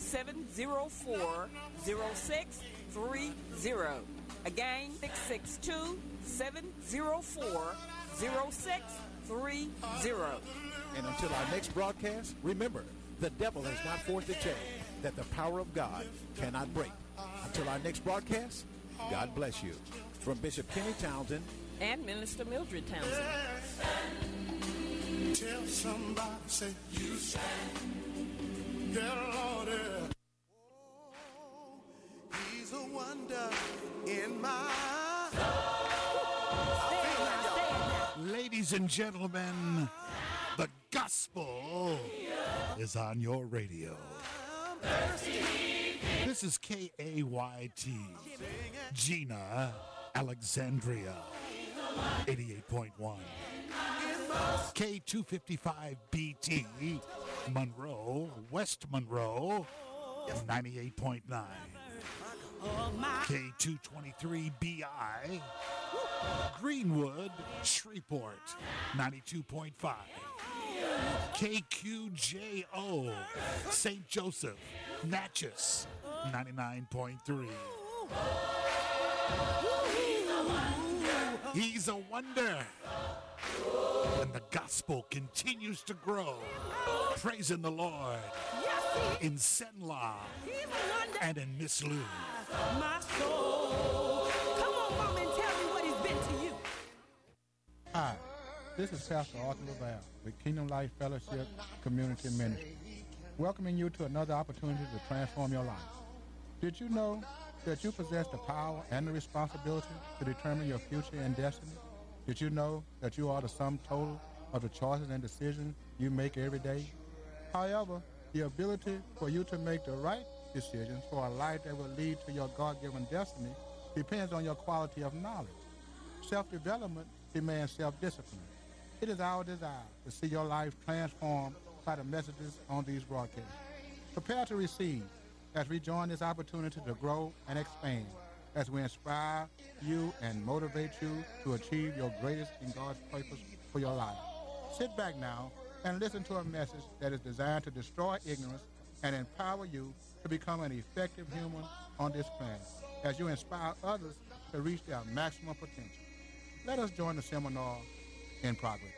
662-704-0630. Again, 662-704-0630. And until our next broadcast, remember, the devil has not forced a chain that the power of God cannot break. Until our next broadcast, God bless you. From Bishop Kenny Townsend and Minister Mildred Townsend. Tell somebody, say, you stand. Yeah, Lord. Oh, he's a wonder in my soul. Ladies and gentlemen, the gospel is on your radio. This is KAYT, Gina, Alexandria, 88.1. K255BT, Monroe, West Monroe, 98.9. K223BI, Greenwood, Shreveport, 92.5. KQJO, St. Joseph, Natchez, 99.3. He's a wonder. And the gospel continues to grow. Praising the Lord in Senla and in Miss Lou. My soul. Come on, Mom, and tell me what he's been to you. Hi, this is Pastor Arthur LaValle with Kingdom Life Fellowship Community Ministry, welcoming you to another opportunity to transform your life. Did you know that you possess the power and the responsibility to determine your future and destiny? Did you know that you are the sum total of the choices and decisions you make every day? However, the ability for you to make the right decisions for a life that will lead to your God-given destiny depends on your quality of knowledge. Self-development demands self-discipline. It is our desire to see your life transformed by the messages on these broadcasts. Prepare to receive as we join this opportunity to grow and expand, as we inspire you and motivate you to achieve your greatest in God's purpose for your life. Sit back now and listen to a message that is designed to destroy ignorance and empower you to become an effective human on this planet, as you inspire others to reach their maximum potential. Let us join the seminar in progress.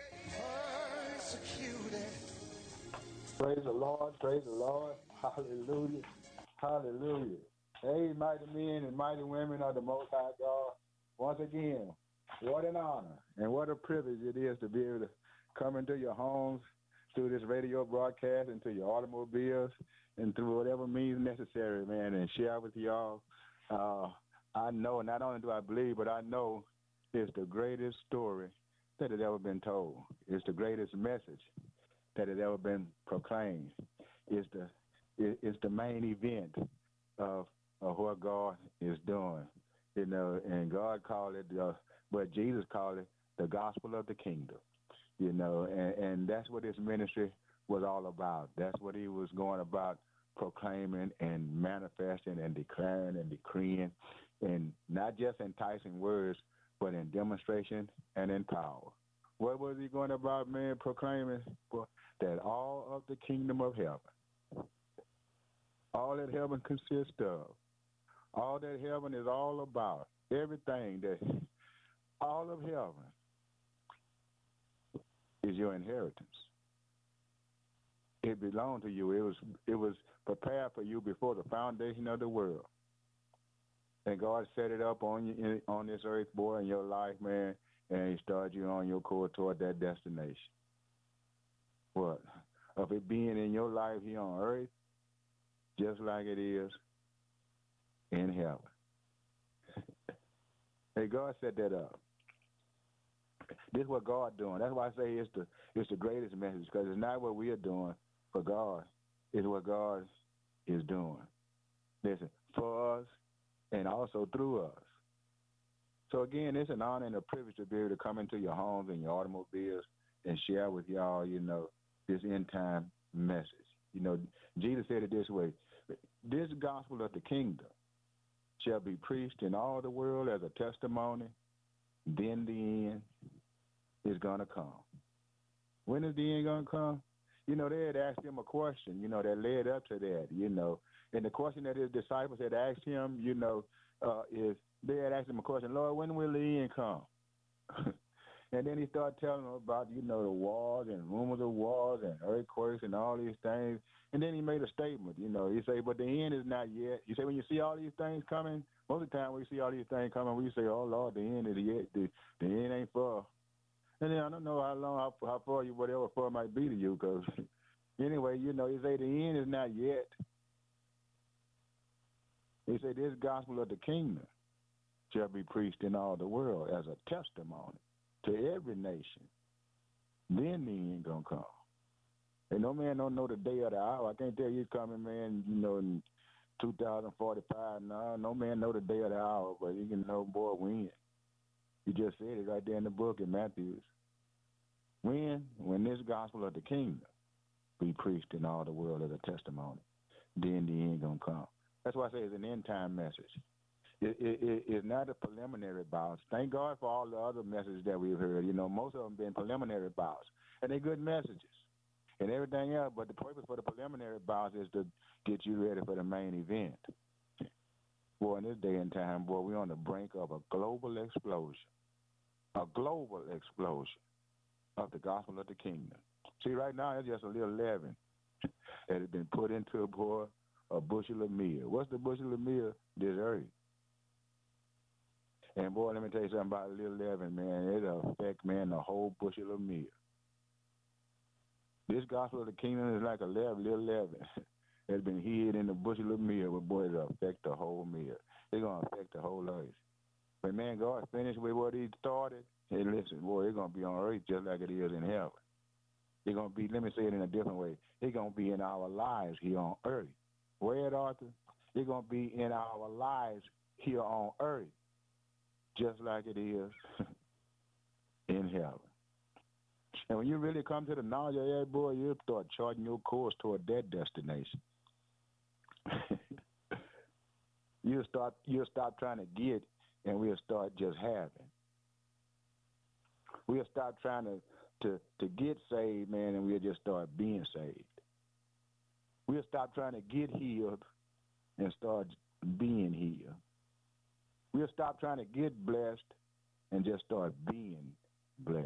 Praise the Lord, praise the Lord. Hallelujah, hallelujah. Hey, mighty men and mighty women of the Most High God. Once again, what an honor and what a privilege it is to be able to come into your homes through this radio broadcast, into your automobiles, and through whatever means necessary, man, and share with y'all. I know, not only do I believe, but I know it's the greatest story that has ever been told. It's the greatest message that has ever been proclaimed. It's the main event of what God is doing, you know, and God called it, but Jesus called it the gospel of the kingdom, you know, and that's what his ministry was all about. That's what he was going about, proclaiming and manifesting and declaring and decreeing, and not just enticing words, but in demonstration and in power. What was he going about, man, proclaiming? That all of the kingdom of heaven, all that heaven consists of, all that heaven is all about, everything that, all of heaven is your inheritance. It belonged to you. It was prepared for you before the foundation of the world. And God set it up on this earth, boy, in your life, man, and he started you on your course toward that destination. What? Of it being in your life here on earth, just like it is in heaven. Hey, God set that up. This is what God doing. That's why I say it's the greatest message, because it's not what we are doing for God. It's what God is doing. Listen, for us and also through us. So again, it's an honor and a privilege to be able to come into your homes and your automobiles and share with y'all, you know, this end time message. You know, Jesus said it this way: this gospel of the kingdom shall be preached in all the world as a testimony. Then the end is going to come. When is the end going to come? they had asked him a question, that led up to that, And the question that his disciples had asked him, is they had asked him a question, Lord, when will the end come? And then he started telling them about, the wars and rumors of wars and earthquakes and all these things. And then he made a statement, he said, but the end is not yet. He said, when you see all these things coming, most of the time when we see all these things coming, we say, oh, Lord, the end is yet. The end ain't far. And then I don't know how far you, whatever far it might be to you, because anyway, he say the end is not yet. He said this gospel of the kingdom shall be preached in all the world as a testimony to every nation. Then the end gonna come. And no man don't know the day or the hour. I can't tell you it's coming, man, in 2045. No man know the day or the hour, but you can know, boy, when. You just said it right there in the book in Matthew. When this gospel of the kingdom be preached in all the world as a testimony, then the end gonna come. That's why I say it's an end time message. It's not a preliminary bounce. Thank God for all the other messages that we've heard. Most of them been preliminary bounce, and they're good messages and everything else. But the purpose for the preliminary bounce is to get you ready for the main event. Boy, in this day and time, boy, we're on the brink of a global explosion of the gospel of the kingdom. See, right now, it's just a little leaven that has been put into, boy, a bushel of meal. What's the bushel of meal? This earth. And, boy, let me tell you something about a little leaven, man. It'll affect, man, the whole bushel of meal. This gospel of the kingdom is like a little leaven that's been hid in the bushel of meal, but, boy, it'll affect the whole meal. It's going to affect the whole earth. But, man, God finished with what he started. Hey, listen, boy, it's going to be on earth just like it is in heaven. It's going to be, let me say it in a different way, it's going to be in our lives here on earth. Where, Arthur? It's going to be in our lives here on earth, just like it is in heaven. And when you really come to the knowledge of that, boy, you'll start charting your course toward that destination. You'll stop trying to get, and we'll start just having. We'll stop trying to get saved, man, and we'll just start being saved. We'll stop trying to get healed and start being healed. We'll stop trying to get blessed and just start being blessed.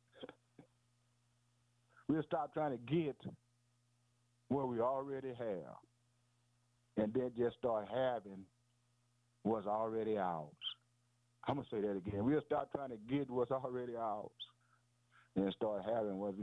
We'll stop trying to get what we already have and then just start having what's already ours. I'm going to say that again. We'll stop trying to get what's already ours and start having what's...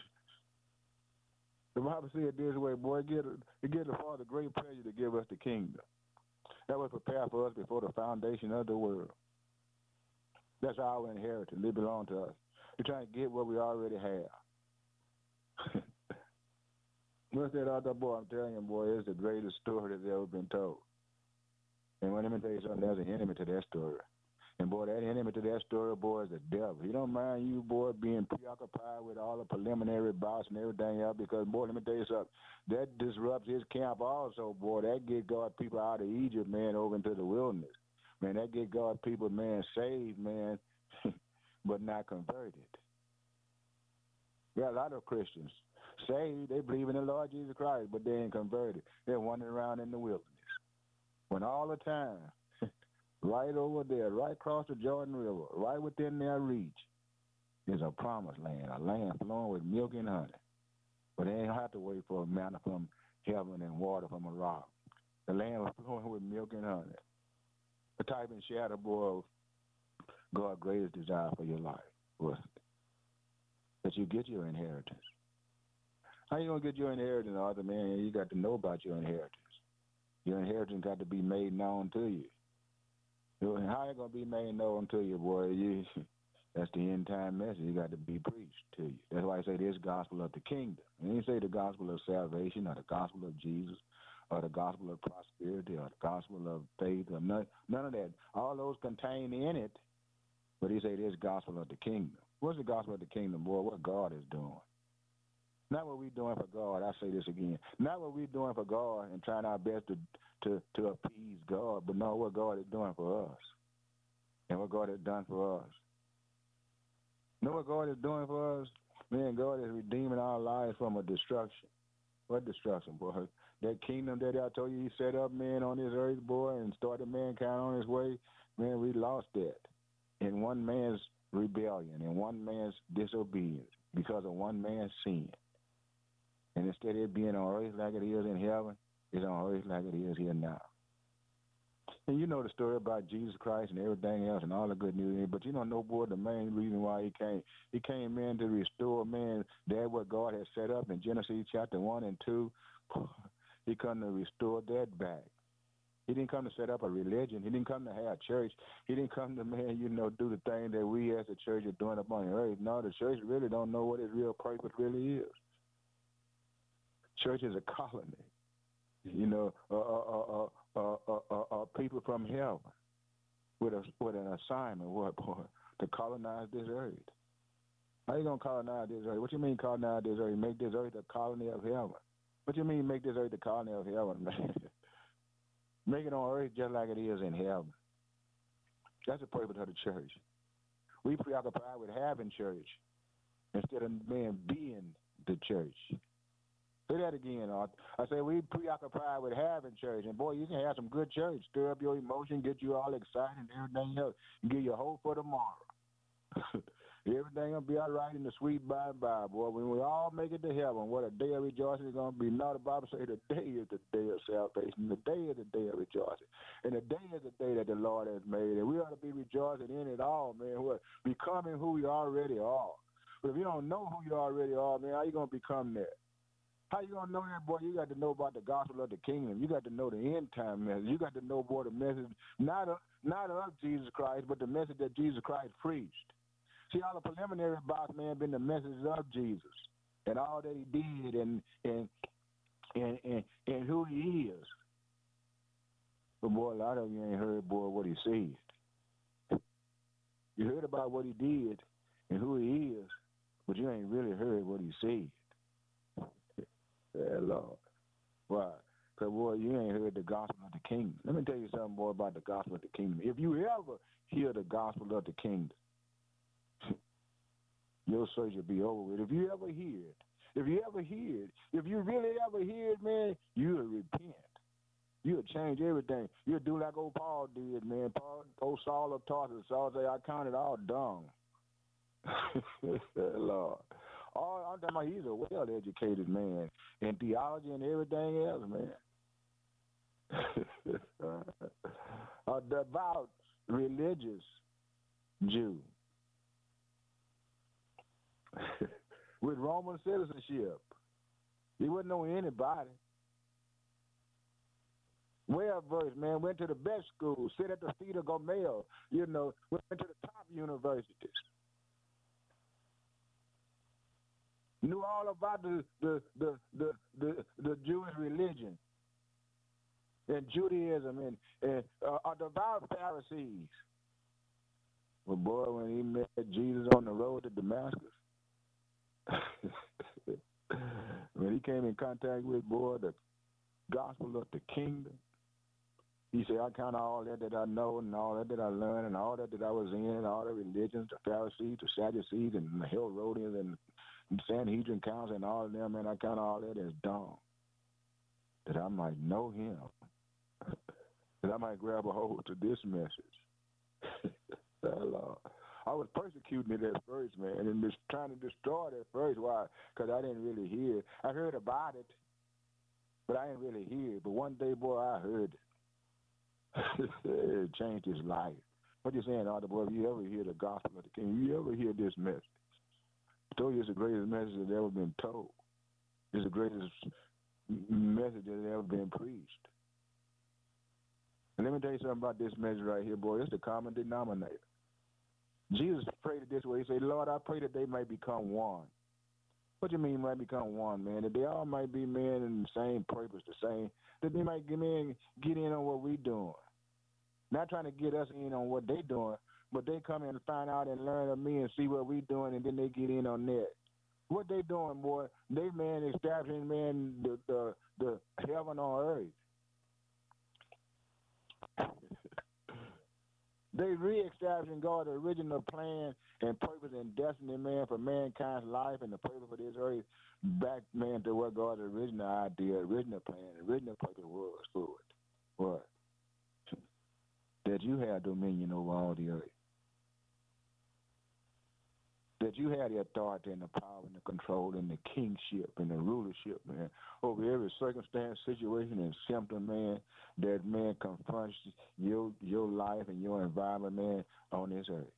The Bible said this way, boy, it gives the Father great pleasure to give us the kingdom. That was prepared for us before the foundation of the world. That's our inheritance. It belongs to us. We're trying to get what we already have. What's that other boy? I'm telling you, boy, it's the greatest story that's ever been told. And let me tell you something, there's an enemy to that story. And, boy, that enemy to that story, boy, is the devil. He don't mind you, boy, being preoccupied with all the preliminary bouts and everything else because, boy, let me tell you something, that disrupts his camp also, boy. That get God people out of Egypt, man, over into the wilderness. Man, that get God people, man, saved, man, but not converted. There are a lot of Christians saved. They believe in the Lord Jesus Christ, but they ain't converted. They're wandering around in the wilderness. When all the time, right over there, right across the Jordan River, right within their reach, is a promised land, a land flowing with milk and honey. But they ain't have to wait for a manna from heaven and water from a rock. The land was flowing with milk and honey. The type and shadow, boy, of God's greatest desire for your life was that you get your inheritance. How you going to get your inheritance, Arthur, man? You got to know about your inheritance. Your inheritance got to be made known to you. How it going to be made known to you, boy? That's the end time message. You got to be preached to you. That's why I say this gospel of the kingdom. And you say the gospel of salvation or the gospel of Jesus or the gospel of prosperity or the gospel of faith or none of that. All those contained in it. But he say this gospel of the kingdom. What's the gospel of the kingdom, boy? What God is doing. Not what we're doing for God. I say this again. Not what we're doing for God and trying our best to appease God, but no, what God is doing for us and what God has done for us. Know what God is doing for us? Man, God is redeeming our lives from a destruction. What destruction, boy? That kingdom that I told you he set up, man, on this earth, boy, and started mankind on his way, man, we lost that in one man's rebellion, in one man's disobedience, because of one man's sin. And instead of it being on earth like it is in heaven, it's on earth like it is here now. And you know the story about Jesus Christ and everything else and all the good news. But you don't know, boy, the main reason why he came in to restore man, that what God had set up in Genesis chapter 1 and 2. He come to restore that back. He didn't come to set up a religion. He didn't come to have a church. He didn't come to, man, do the thing that we as a church are doing up on the earth. No, the church really don't know what its real purpose really is. Church is a colony. People from heaven with an assignment, boy, to colonize this earth. How you gonna colonize this earth? What you mean colonize this earth? Make this earth a colony of heaven? What you mean make this earth a colony of heaven, man? Make it on earth just like it is in heaven. That's the purpose of the church. We preoccupied with having church instead of man being the church. Say that again, Art. I say we preoccupied with having church. And, boy, you can have some good church, stir up your emotion, get you all excited and everything else, and give you hope for tomorrow. Everything going to be all right in the sweet by and by, boy. When we all make it to heaven, what a day of rejoicing is going to be. Now the Bible says the day is the day of salvation. The day is the day of rejoicing. And the day is the day that the Lord has made. And we ought to be rejoicing in it all, man. What? Becoming who we already are. But if you don't know who you already are, man, how you going to become that? How you gonna know that, boy? You got to know about the gospel of the kingdom. You got to know the end time message. You got to know, boy, the message not of Jesus Christ, but the message that Jesus Christ preached. See, all the preliminary about, man, been the message of Jesus and all that he did and who he is. But boy, a lot of you ain't heard, boy, what he said. You heard about what he did and who he is, but you ain't really heard what he said. Yeah, Lord. Why? Because, boy, you ain't heard the gospel of the kingdom. Let me tell you something, boy, about the gospel of the kingdom. If you ever hear the gospel of the kingdom, your search will be over with. If you really ever hear it, man, you'll repent. You'll change everything. You'll do like old Paul did, man. Old Saul of Tarsus. Saul say, I count it all dung. Lord. I'm talking about he's a well-educated man in theology and everything else, man. A devout, religious Jew with Roman citizenship. He wouldn't know anybody. Well-versed, man, went to the best school, sit at the feet of Gamaliel, went to the top universities. Knew all about the Jewish religion and Judaism and devout Pharisees. But boy, when he met Jesus on the road to Damascus, when he came in contact with, boy, the gospel of the kingdom, he said, I count all that I know and all that I learned and all that I was in, all the religions, the Pharisees, the Sadducees, and the Herodians and Sanhedrin council and all of them, and I count all that as dung, that I might know him, that I might grab a hold to this message. I was persecuting it at first, man, and just trying to destroy it at first. Why? Because I didn't really hear it. I heard about it, but I didn't really hear it. But one day, boy, I heard it. It changed his life. What you saying, Arthur, boy? If you ever hear the gospel of the king, you ever hear this message? I told you it's the greatest message that's ever been told. It's the greatest message that has ever been preached. And let me tell you something about this message right here, boy. It's the common denominator. Jesus prayed it this way. He said, Lord, I pray that they might become one. What do you mean might become one, man? That they all might be men in the same purpose, that they might get in on what we doing. Not trying to get us in on what they doing, but they come in and find out and learn of me and see what we doing, and then they get in on that. What they doing, boy? They, man, establishing, man, the heaven on earth. They reestablishing God's original plan and purpose and destiny, man, for mankind's life and the purpose of this earth back, man, to what God's original idea, original plan, original purpose was for it. What? That you have dominion over all the earth. That you have the authority and the power and the control and the kingship and the rulership, man, over every circumstance, situation, and symptom, man, that, man, confronts your life and your environment, man, on this earth.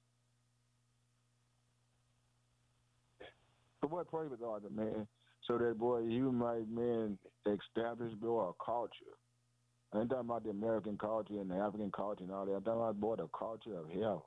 For what purpose are they, man? So that, boy, you might, man, establish, boy, a culture. I ain't talking about the American culture and the African culture and all that. I'm talking about, boy, the culture of heaven.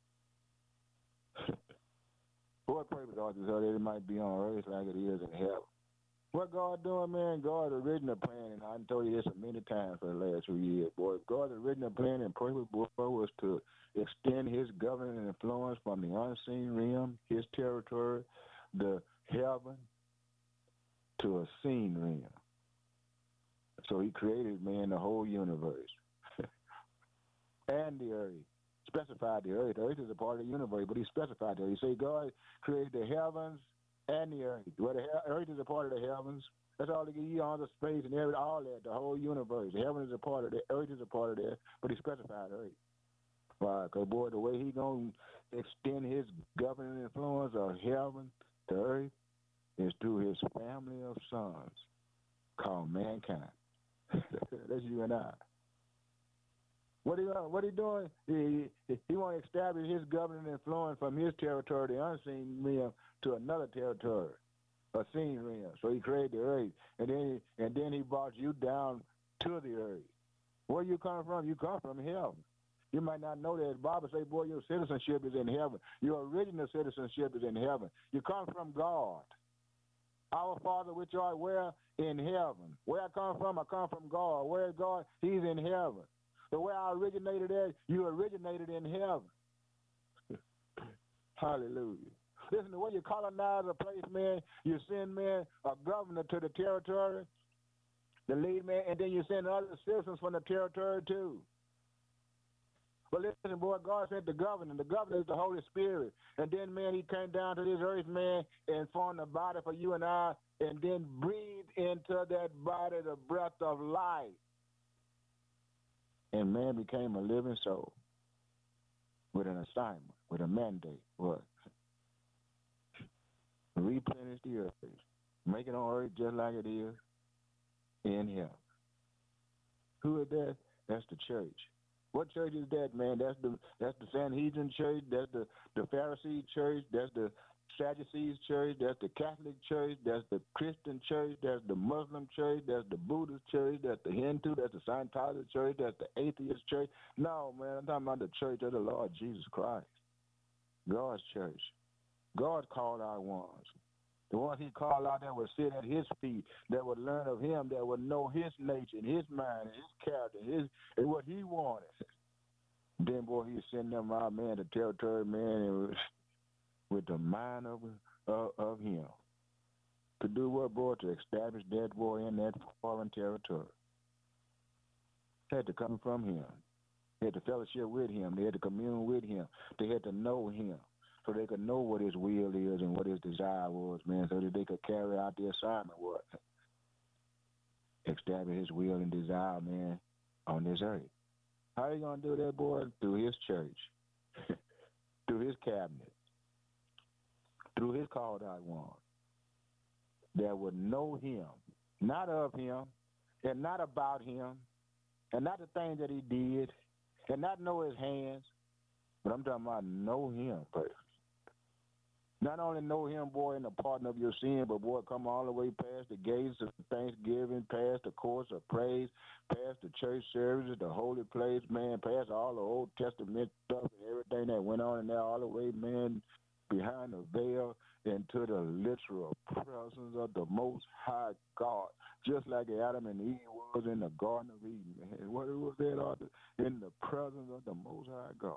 What purpose are they so that it might be on earth like it is in heaven? What God doing, man? God's original plan, and I told you this many times for the last 2 years, boy. God's original plan and purpose, boy, was to extend his governing influence from the unseen realm, his territory, the heaven, to a seen realm. So he created, man, the whole universe and the earth. Specified the earth. The earth is a part of the universe, but he specified it. He said God created the heavens and the earth. Well, the earth is a part of the heavens. That's all they give you, all the space and everything, all that, the whole universe. The heaven is a part of the earth is a part of that, but he specified earth. Why? Because, boy, the way he going to extend his governing influence of heaven to earth is through his family of sons called mankind. That's you and I. What he doing? He want to establish his governing influence from his territory, the unseen realm, to another territory, a seen realm. So he created the earth, and then he brought you down to the earth. Where you come from? You come from heaven. You might not know that. The Bible say, boy, your citizenship is in heaven. Your original citizenship is in heaven. You come from God. Our Father which art where? In heaven. Where I come from God. Where is God? He's in heaven. The way I originated at, you originated in heaven. Hallelujah. Listen, the way you colonize a place, man, you send, man, a governor to the territory, the lead, man, and then you send other citizens from the territory, too. But listen, boy, God sent the governor. The governor is the Holy Spirit. And then, man, he came down to this earth, man, and formed a body for you and I, and then breathed into that body the breath of life. And man became a living soul with an assignment, with a mandate. What? Replenish the earth. Make it on earth just like it is in heaven. Who is that? That's the church. What church is that, man? That's the Sanhedrin church. That's the Pharisee church. That's the Sadducees church. That's the Catholic church. That's the Christian church. That's the Muslim church. That's the Buddhist church. That's the Hindu. That's the Scientologist church. That's the atheist church. No, man, I'm talking about the church of the Lord Jesus Christ. God's church. God called our ones. The ones he called out that would sit at his feet, that would learn of him, that would know his nature and his mind and his character and what he wanted. Then, boy, he sent them out, man, to territory, man, with the mind of him. To do what, boy? To establish that boy in that foreign territory. They had to come from him. They had to fellowship with him. They had to commune with him. They had to know him so they could know what his will is and what his desire was, man, so that they could carry out the assignment, what? Establish his will and desire, man, on this earth. How are you going to do that, boy? Through his church, through his cabinet, through his called out one that would know him, not of him, and not about him, and not the things that he did, and not know his hands, but I'm talking about know him first. Not only know him, boy, in the pardon of your sin, but, boy, come all the way past the gates of thanksgiving, past the course of praise, past the church services, the holy place, man, past all the Old Testament stuff and everything that went on in there, all the way, man, behind the veil into the literal presence of the Most High God, just like Adam and Eve was in the Garden of Eden, man. What was that, Arthur? In the presence of the Most High God.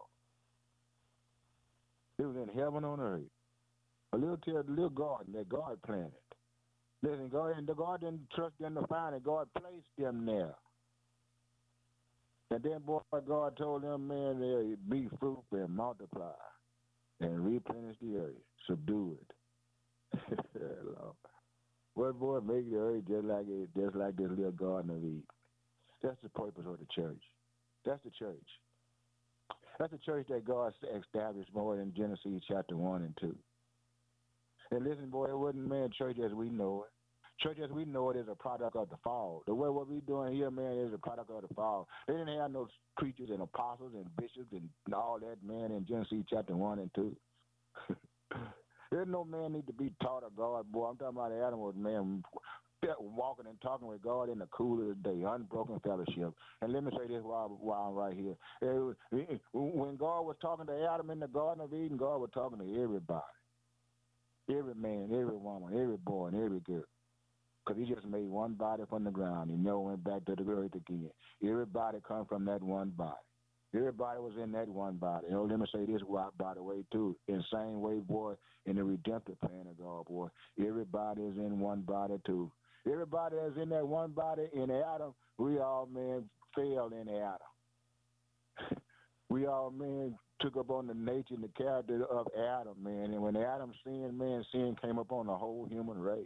It was in heaven on earth. A little garden that God planted. Listen, God didn't trust them to find it. God placed them there. And then, boy, God told them, man, they be fruitful and multiply and replenish the earth, subdue it. Lord. Well, boy, make the earth just like this little Garden of Eden. That's the purpose of the church. That's the church. That's the church that God established more in Genesis chapter 1 and 2. And listen, boy, it wasn't, man, church as we know it. Church as we know it is a product of the fall. The way what we doing here, man, is a product of the fall. They didn't have no preachers and apostles and bishops and all that, man, in Genesis chapter 1 and 2. There's no man need to be taught of God, boy. I'm talking about Adam was, man, walking and talking with God in the cool of the day, unbroken fellowship. And let me say this while I'm right here. When God was talking to Adam in the Garden of Eden, God was talking to everybody. Every man, every woman, every boy, and every girl. Because he just made one body from the ground. He never went back to the earth again. Everybody come from that one body. Everybody was in that one body. You know, let me say this, by the way, too. In the same way, boy, in the redemptive plan of God, boy, everybody is in one body, too. Everybody that's in that one body in Adam, we all, man, failed in Adam. We all, man, took up on the nature and the character of Adam, man. And when Adam sinned, man, sin came upon the whole human race.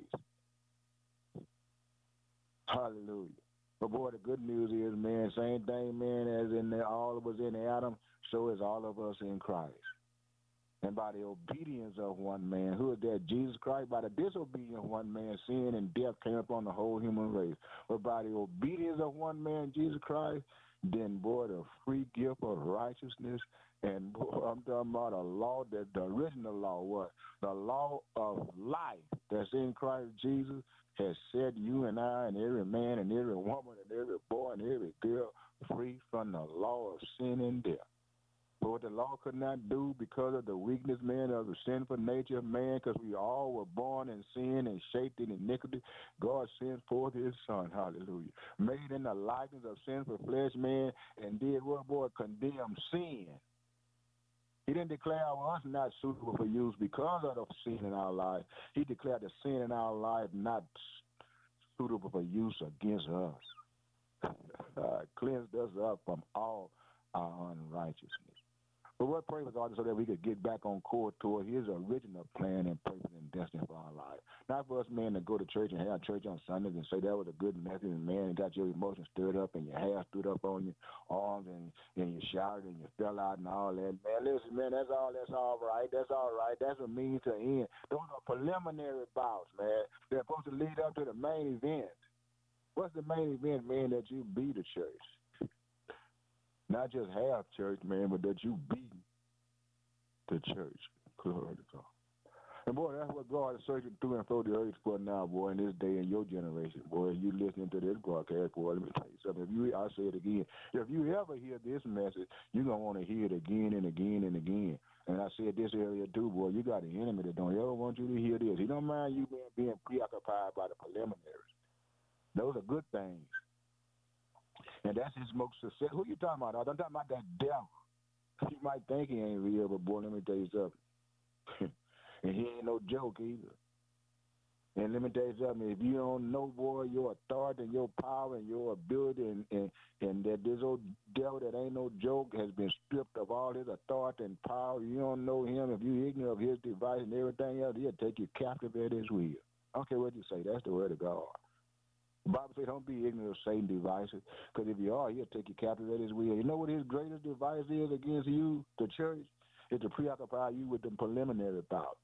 Hallelujah. But, boy, the good news is, man, same thing, man, as in all of us in Adam, so is all of us in Christ. And by the obedience of one man, who is that? Jesus Christ. By the disobedience of one man, sin and death came upon the whole human race. But by the obedience of one man, Jesus Christ, then, boy, the free gift of righteousness, and, boy, I'm talking about a law, that the original law, what? The law of life that's in Christ Jesus has set you and I and every man and every woman and every boy and every girl free from the law of sin and death. But what the law could not do because of the weakness, man, of the sinful nature of man, because we all were born in sin and shaped in iniquity, God sent forth his son, hallelujah, made in the likeness of sinful flesh, man, and did what, boy? Condemn sin. He didn't declare us not suitable for use because of the sin in our life. He declared the sin in our life not suitable for use against us. Cleansed us up from all our unrighteousness. But what pray with God so that we could get back on course toward his original plan and purpose and destiny for our life. Not for us, man, to go to church and have church on Sundays and say that was a good message and, man, got your emotions stirred up and your hair stood up on your arms and you shouted and you fell out and all that. Man, listen, man, that's all right. That's all right. That's a means to end. Those are preliminary bouts, man. They're supposed to lead up to the main event. What's the main event, man? That you be the church. Not just have church, man, but that you be the church. Glory to God. And, boy, that's what God is searching through and through the earth for now, boy, in this day in your generation. Boy, you listening to this broadcast, boy, let me tell you something. I'll say it again. If you ever hear this message, you're going to want to hear it again and again and again. And I said this earlier, too, boy, you got an enemy that don't ever want you to hear this. He don't mind you being preoccupied by the preliminaries. Those are good things. And that's his most success. Who you talking about? I'm talking about that devil. You might think he ain't real, but, boy, let me tell you something. And he ain't no joke either. And let me tell you something. If you don't know, boy, your authority and your power and your ability and that this old devil that ain't no joke has been stripped of all his authority and power, you don't know him, if you ignorant of his device and everything else, he'll take you captive at his will. I don't care what you say. That's the word of God. The Bible says don't be ignorant of Satan's devices, because if you are, he'll take you captive at his will. You know what his greatest device is against you, the church? It's to preoccupy you with the preliminary thoughts.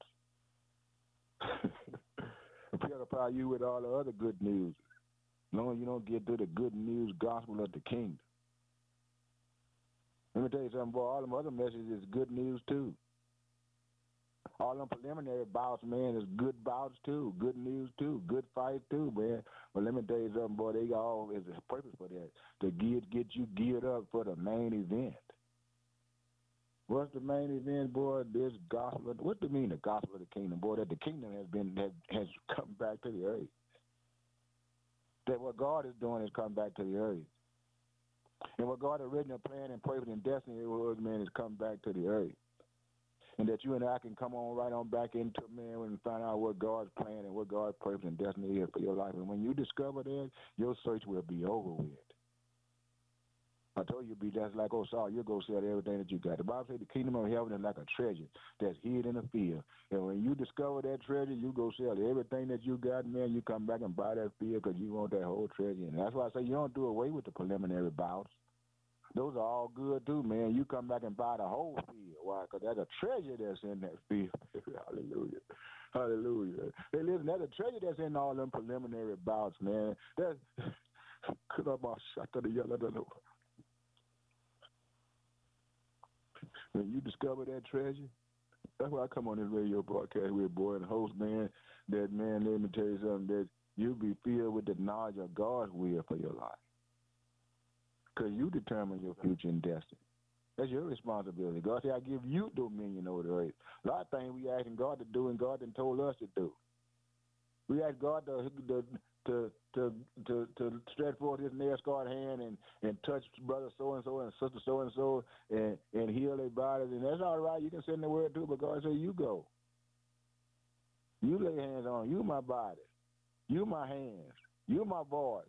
Preoccupy you with all the other good news. As long as you don't get to the good news gospel of the kingdom. Let me tell you something, boy, all them other messages is good news too. All them preliminary bouts, man, is good bouts too, good news too, good fight too, man. But let me tell you something, boy, they all is a purpose for that, to get you geared up for the main event. What's the main event, boy? This gospel. What do you mean, the gospel of the kingdom, boy? That the kingdom has come back to the earth. That what God is doing is come back to the earth. And what God original plan and purpose and destiny was, man, is come back to the earth. And that you and I can come on right on back into, man, and find out what God's plan and what God's purpose and destiny is for your life. And when you discover that, your search will be over with. I told you, be just like Saul, you'll go sell everything that you got. The Bible says the kingdom of heaven is like a treasure that's hid in a field. And when you discover that treasure, you go sell everything that you got, man. You come back and buy that field because you want that whole treasure. And that's why I say you don't do away with the preliminary bouts. Those are all good, too, man. You come back and buy the whole field. Why? Because there's a treasure that's in that field. Hallelujah. Hallelujah. Hey, listen, there's a treasure that's in all them preliminary bouts, man. There's... When you discover that treasure, that's why I come on this radio broadcast with boy and host, man, that, man, let me tell you something, that you'll be filled with the knowledge of God's will for your life. Because you determine your future and destiny. That's your responsibility. God said, I give you dominion over the earth. A lot of things we asking God to do, and God done told us to do. We ask God to stretch forth his nail-scarred hand and touch brother so-and-so and sister so-and-so and heal their bodies. And that's all right. You can send the word too, but God said, you go. You lay hands on you, my body. You my hands. You my voice.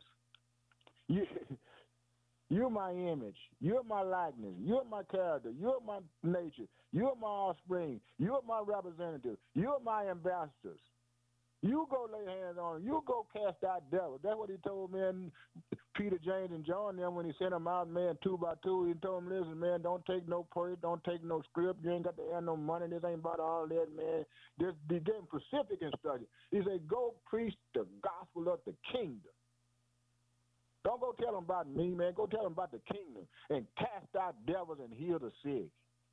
You're my image. You're my likeness. You're my character. You're my nature. You're my offspring. You're my representative. You're my ambassadors. You go lay hands on them. You go cast out devils. That's what he told, man, Peter, James, and John them when he sent them out, man, 2 by 2. He told them, listen, man, don't take no prayer. Don't take no script. You ain't got to earn no money. This ain't about all that, man. Just be getting specific instruction. He said, go preach the gospel of the kingdom. Don't go tell them about me, man. Go tell them about the kingdom and cast out devils and heal the sick.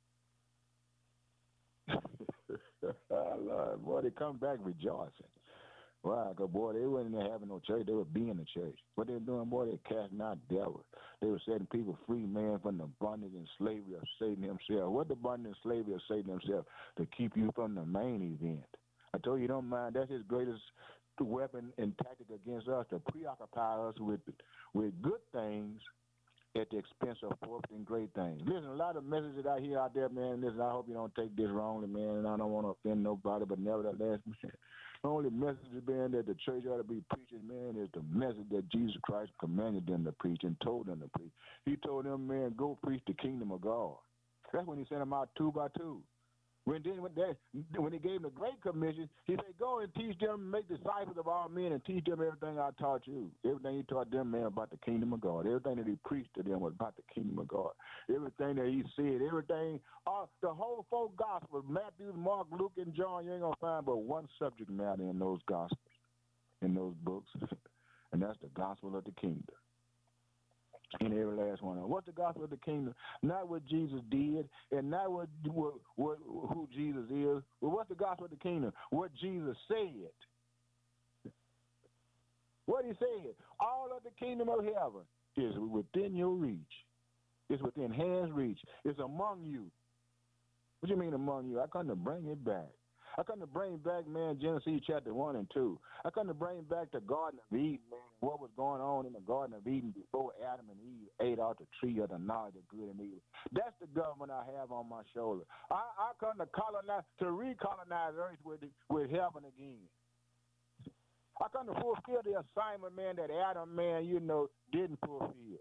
Lord, boy, they come back rejoicing. Why? Because, boy, they wasn't having no church. They were being the church. What they were doing, boy, they casting out devils. They were setting people free, man, from the bondage and slavery of Satan himself. What the bondage and slavery of Satan himself? To keep you from the main event. I told you, don't mind. That's his greatest weapon and tactic against us, to preoccupy us with good things at the expense of fourth and great things. Listen, a lot of messages that I hear out there, man, listen, I hope you don't take this wrongly, man, and I don't want to offend nobody, but nevertheless, man, the only message, man, that the church ought to be preaching, man, is the message that Jesus Christ commanded them to preach and told them to preach. He told them, man, go preach the kingdom of God. That's when he sent them out 2 by 2. When he gave them the Great Commission, he said, go and teach them, make disciples of all men, and teach them everything I taught you. Everything he taught them, man, about the kingdom of God. Everything that he preached to them was about the kingdom of God. Everything that he said, everything, the whole 4 Gospels, Matthew, Mark, Luke, and John, you ain't going to find but one subject matter in those Gospels, in those books, and that's the gospel of the kingdom. In every last one of them. What's the gospel of the kingdom? Not what Jesus did, and not who Jesus is. But what's the gospel of the kingdom? What Jesus said. What he said. All of the kingdom of heaven is within your reach. It's within hand's reach. It's among you. What do you mean among you? I come to bring it back. I come to bring back, man, Genesis chapter 1 and 2. I come to bring back the Garden of Eden, man, what was going on in the Garden of Eden before Adam and Eve ate out the tree of the knowledge of good and evil. That's the government I have on my shoulder. I come to recolonize earth with heaven again. I come to fulfill the assignment, man, that Adam, man, didn't fulfill.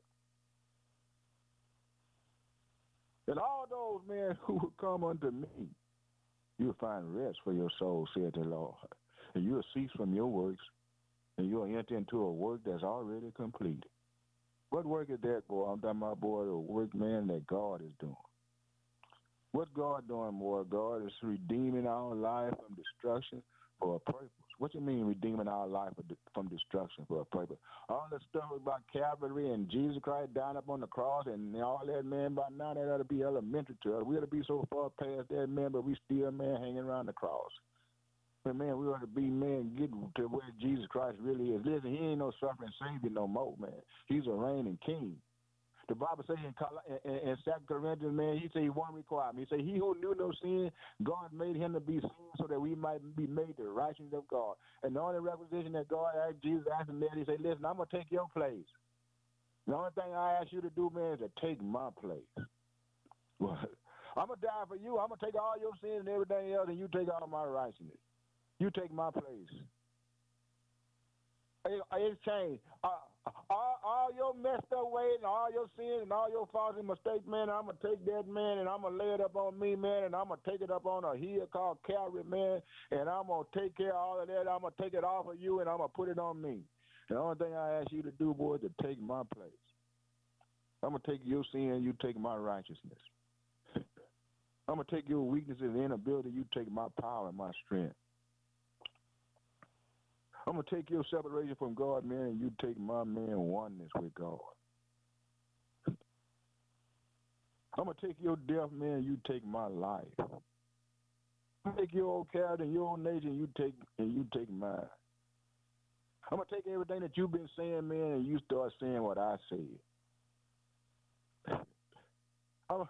And all those, man, who will come unto me, you'll find rest for your soul, said the Lord. And you'll cease from your works, and you'll enter into a work that's already completed. What work is that, boy? I'm talking about, boy, the work, man, that God is doing. What's God doing, boy? God is redeeming our life from destruction for a purpose. What you mean redeeming our life from destruction for a purpose? All the stuff about Calvary and Jesus Christ dying up on the cross and all that, man, by now that ought to be elementary to us. We ought to be so far past that, man, but we still, man, hanging around the cross. But, man, we ought to be, man, get to where Jesus Christ really is. Listen, he ain't no suffering Savior no more, man. He's a reigning king. The Bible says in 2 Corinthians, man, he said he one requirement. He said, he who knew no sin, God made him to be sin so that we might be made the righteousness of God. And the only requisition that God asked, Jesus asked him, he said, listen, I'm going to take your place. The only thing I ask you to do, man, is to take my place. Well, I'm going to die for you. I'm going to take all your sins and everything else, and you take all my righteousness. You take my place. It's changed. All all your messed up ways and all your sins and all your faults and mistakes, man, I'm going to take that, man, and I'm going to lay it up on me, man, and I'm going to take it up on a hill called Calvary, man, and I'm going to take care of all of that. I'm going to take it off of you, and I'm going to put it on me. The only thing I ask you to do, boy, is to take my place. I'm going to take your sin, you take my righteousness. I'm going to take your weaknesses and inability, you take my power and my strength. I'm going to take your separation from God, man, and you take my, man, oneness with God. I'm going to take your death, man, you take my life. I'm going to take your old character and your old nature, and you take mine. I'm going to take everything that you've been saying, man, and you start saying what I said. Oh,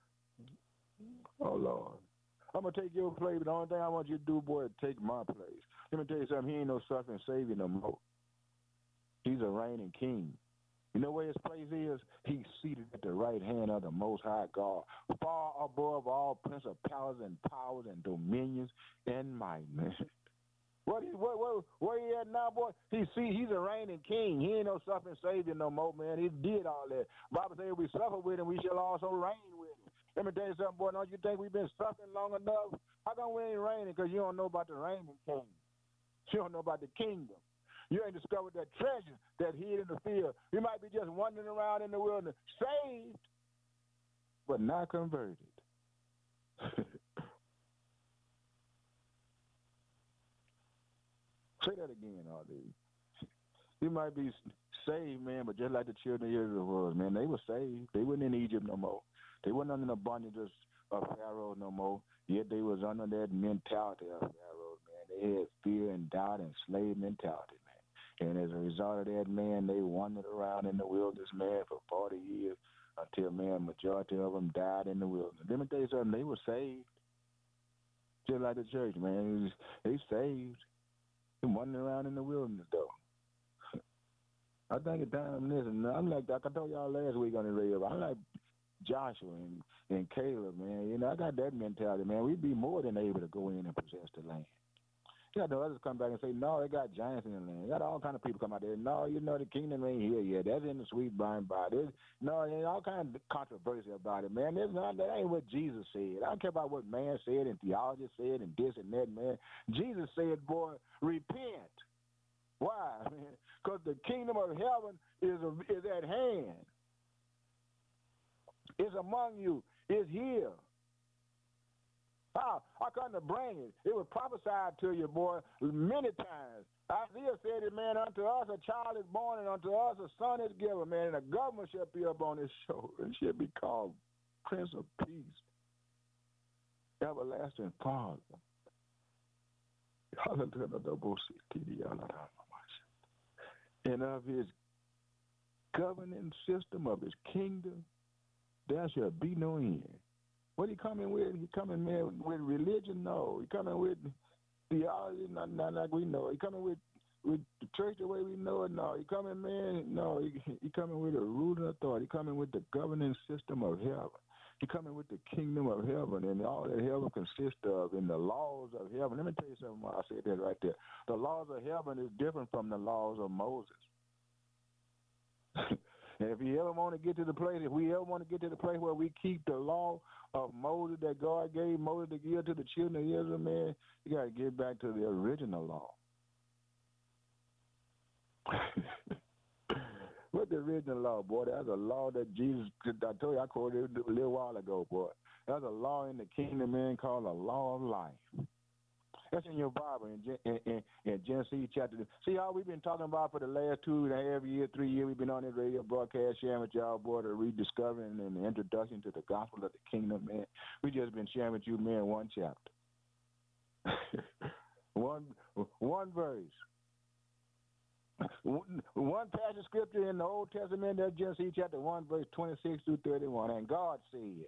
Lord. I'm going to take your place, but the only thing I want you to do, boy, is take my place. Let me tell you something. He ain't no suffering Savior no more. He's a reigning king. You know where his place is? He's seated at the right hand of the Most High God, far above all principalities and powers and dominions and might, man. Where he at now, boy? He's a reigning king. He ain't no suffering Savior no more, man. He did all that. Bible says we suffer with him, we shall also reign with him. Let me tell you something, boy. Don't you think we've been suffering long enough? How come we ain't reigning? Because you don't know about the reigning king. You don't know about the kingdom. You ain't discovered that treasure that hid in the field. You might be just wandering around in the wilderness, saved, but not converted. Say that again, R.D. You might be saved, man, but just like the children of Israel was, man, they were saved. They weren't in Egypt no more. They weren't under the bondage of Pharaoh no more. Yet they was under that mentality of Pharaoh, man. They had fear and doubt and slave mentality, man. And as a result of that, man, they wandered around in the wilderness, man, for 40 years until, man, majority of them died in the wilderness. Let me tell you something. They were saved. Just like the church, man. They saved. They wandering around in the wilderness, though. I think it's time this, and I'm like I told y'all last week on the radio, I'm like Joshua and Caleb, man. You know, I got that mentality, man. We'd be more than able to go in and possess the land. You got the others come back and say, no, they got giants in the land. You got all kind of people come out there. No, you know, the kingdom ain't here yet. That's in the sweet by and by. There's all kind of controversy about it, man. That ain't what Jesus said. I don't care about what man said and theology said and this and that, man. Jesus said, boy, repent. Why? Because the kingdom of heaven is at hand. It's among you. It's here. How? I come to bring it. It was prophesied to you, boy, many times. Isaiah said it, man, unto us a child is born, and unto us a son is given, man, and a government shall be upon his shoulder. It shall be called Prince of Peace, Everlasting Father. And of his governing system, of his kingdom, there shall be no end. What he coming with? He coming, man, with religion? No. He coming with theology? Not like we know. He coming with the church the way we know it? No. He coming, man? No. He coming with a ruling authority. He coming with the governing system of heaven. He coming with the kingdom of heaven and all that heaven consists of and the laws of heaven. Let me tell you something. I said that right there. The laws of heaven is different from the laws of Moses. And if we ever want to get to the place where we keep the law of Moses that God gave Moses to give to the children of Israel, man, you got to get back to the original law. What's the original law, boy? That's a law that Jesus, I told you, I quoted it a little while ago, boy. There's a law in the kingdom, man, called the law of life. That's in your Bible in Genesis chapter 2. See how we've been talking about for the last 2.5 years, 3 years. We've been on this radio broadcast sharing with y'all, boy, the rediscovering and the introduction to the gospel of the kingdom, man. We just been sharing with you, man, one chapter. one verse. One passage of scripture in the Old Testament, that's Genesis chapter 1, verse 26 through 31. And God said,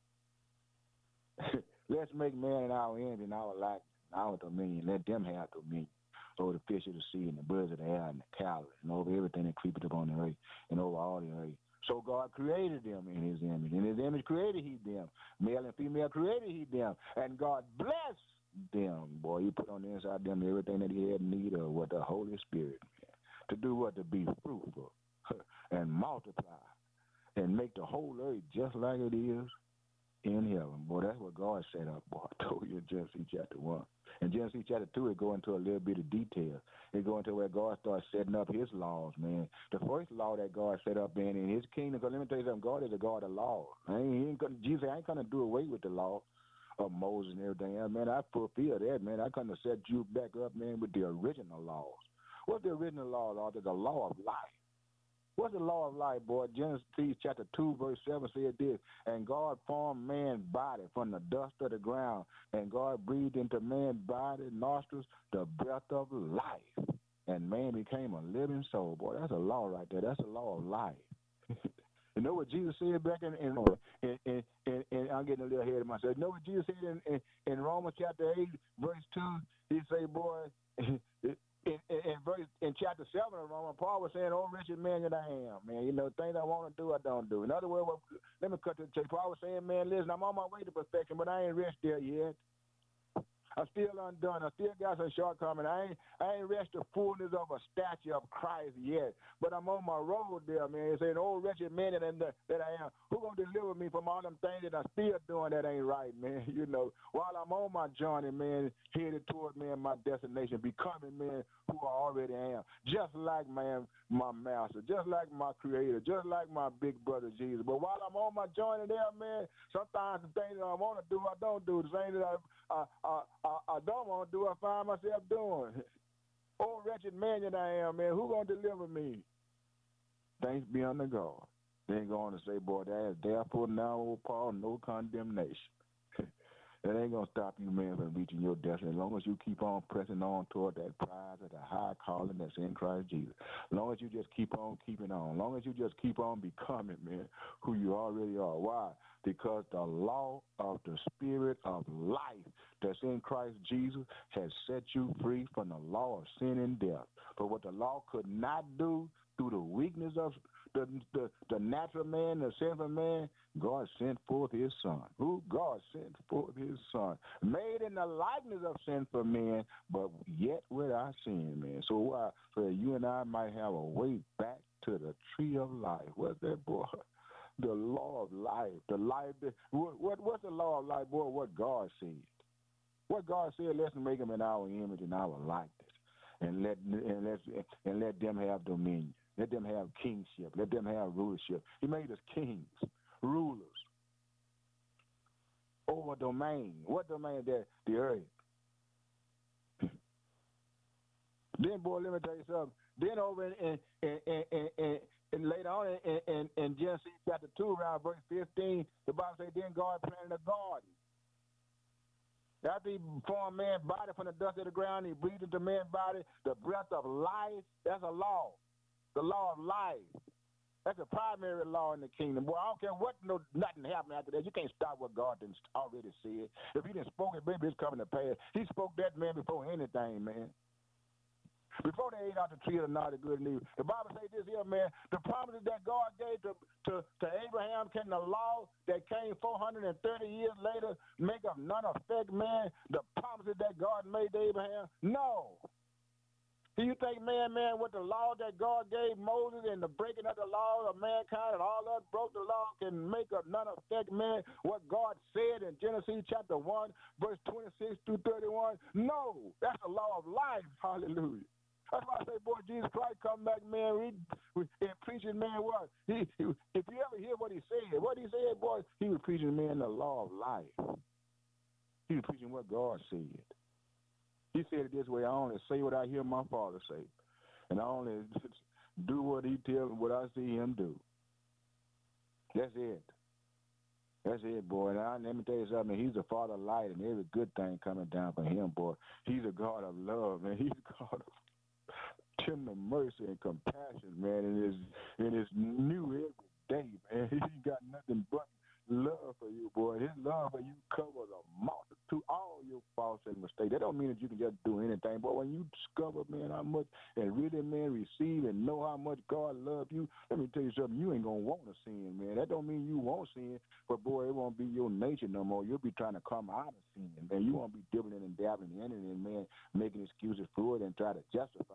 let's make man in our image and our likeness, our dominion. Let them have dominion over the fish of the sea and the birds of the air and the cattle and over everything that creepeth upon the earth and over all the earth. So God created them in his image. In his image created he them. Male and female created he them. And God blessed them. Boy, he put on the inside of them everything that he had need of with the Holy Spirit, man. To do what? To be fruitful and multiply and make the whole earth just like it is in heaven. Boy, that's what God set up, boy. I told you in Genesis chapter 1. In Genesis chapter 2, it go into a little bit of detail. It go into where God starts setting up his laws, man. The first law that God set up in his kingdom, because let me tell you something, God is a God of laws. Jesus ain't going to do away with the law of Moses and everything else. Man, I fulfill that, man. I couldn't have set you back up, man, with the original laws. What's the original law, Lord? The law of life. What's the law of life, boy? Genesis chapter 2, verse 7 said this, and God formed man's body from the dust of the ground, and God breathed into man's body, nostrils, the breath of life, and man became a living soul. Boy, that's a law right there. That's a law of life. You know what Jesus said back in I'm getting a little ahead of myself. You know what Jesus said in Romans chapter 8, verse 2? He say, boy, in chapter 7 of Romans, Paul was saying, oh, wretched man that I am, man. You know, things I want to do, I don't do. In other words, let me cut to the chase. Paul was saying, man, listen, I'm on my way to perfection, but I ain't reached there yet. I'm still undone. I still got some shortcomings. I ain't reached the fullness of a statue of Christ yet, but I'm on my road there, man. It's saying, oh, wretched man that I am. Who going to deliver me from all them things that I'm still doing that ain't right, man? You know, while I'm on my journey, man, headed toward, man, my destination, becoming, man, who I already am. Just like, man, my master, just like my creator, just like my big brother Jesus. But while I'm on my journey there, man, sometimes the things that I want to do, I don't do. The things that I don't want to do, I find myself doing. Oh, wretched man that I am, man, who going to deliver me? Thanks be unto God. They ain't going to say, boy, there is therefore now, O Paul, no condemnation. That ain't going to stop you, man, from reaching your destiny. As long as you keep on pressing on toward that prize of the high calling that's in Christ Jesus. As long as you just keep on keeping on. As long as you just keep on becoming, man, who you already are. Why? Because the law of the spirit of life that's in Christ Jesus has set you free from the law of sin and death. But what the law could not do through the weakness of the natural man, the sinful man, God sent forth his son. Who? God sent forth his son, made in the likeness of sinful men, but yet without sin, man. So that you and I might have a way back to the tree of life. What's that, boy? The law of life. The life. What's the law of life, boy? What God said. What God said, let's make them in our image and our likeness, and let them have dominion. Let them have kingship. Let them have rulership. He made us kings, rulers, over domain. What domain is that? The earth. Then, boy, let me tell you something. Then over in later on in Genesis chapter 2, around verse 15, the Bible says, then God planted a garden. After he formed man's body from the dust of the ground, he breathed into man's body the breath of life. That's a law. The law of life. That's a primary law in the kingdom. Boy, I don't care what, nothing happened after that. You can't stop what God done already said. If he didn't spoke it, baby, it's coming to pass. He spoke that, man, before anything, man. Before they ate out the tree of the knowledge of good and evil. The Bible says this here, man, the promises that God gave to Abraham, can the law that came 430 years later make of none effect, man? The promises that God made to Abraham? No. Do you think, man, what the law that God gave Moses and the breaking of the law of mankind and all that broke the law can make of none effect, man, what God said in Genesis chapter 1, verse 26 through 31? No, that's the law of life. Hallelujah. That's why I say, boy, Jesus Christ come back, man, and preaching, man, what? If you ever hear what he said, boy, he was preaching, man, the law of life. He was preaching what God said. He said it this way, I only say what I hear my Father say, and I only do what he tells me, what I see him do. That's it. That's it, boy. And let me tell you something, he's a Father of light, and every good thing coming down from him, boy. He's a God of love, man. He's a God of tender mercy and compassion, man, and it's new every day, man. He ain't got nothing but love for you, boy. His love for you covers a multitude, all your faults and mistakes. That don't mean that you can just do anything, but when you discover, man, how much and really, man, receive and know how much God loves you, let me tell you something, you ain't gonna want to sin, man. That don't mean you won't sin, but boy, it won't be your nature no more. You'll be trying to come out of sin, man. You won't be dibbling and dabbling in it and, man, making excuses for it and try to justify